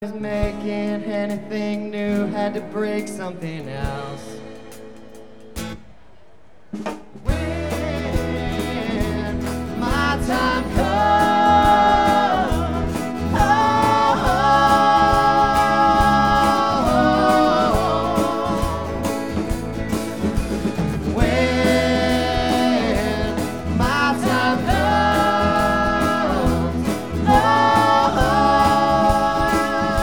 Making anything new had to break something else.